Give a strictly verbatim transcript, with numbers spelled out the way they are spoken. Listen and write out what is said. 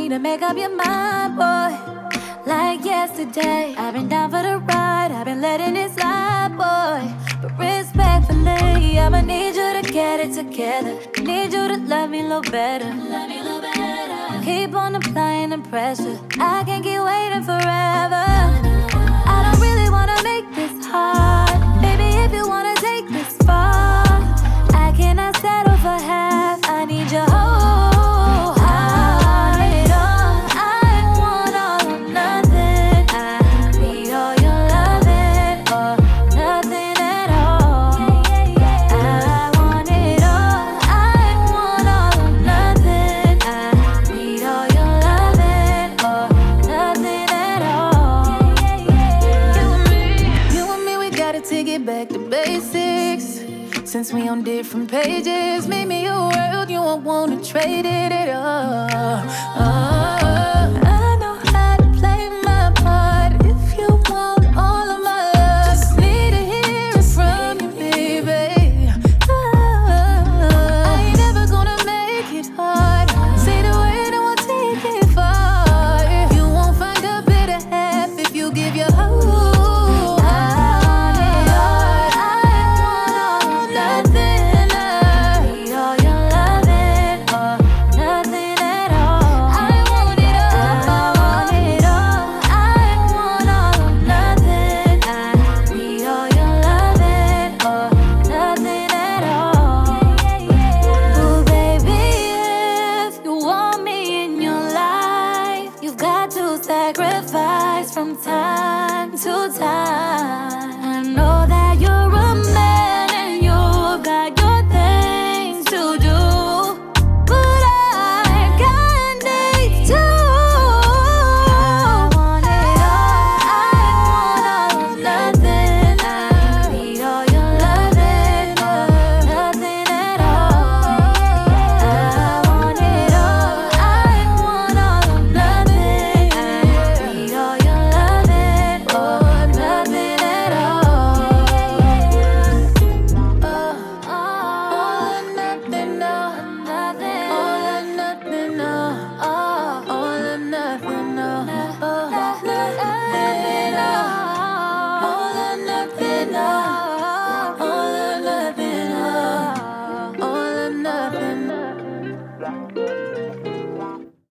to make up your mind, boy. Like yesterday, I've been down for the ride, I've been letting it slide, boy. But respectfully, I'ma need you to get it together. Need you to love me a little better. Love me a little better. Keep on applying the pressure. I can't keep waiting forever. I don't really wanna make this hard. Baby, if you wanna take this far, I cannot settle for half. I need your whole heart. It all. I want all or nothing. I need all your loving or nothing at all. I want it all. I want all or nothing. I need all your loving or nothing at all. You and me, you and me, we gotta take it back to basics. Since we on different pages, make me your world, you won't wanna trade it at all. Oh,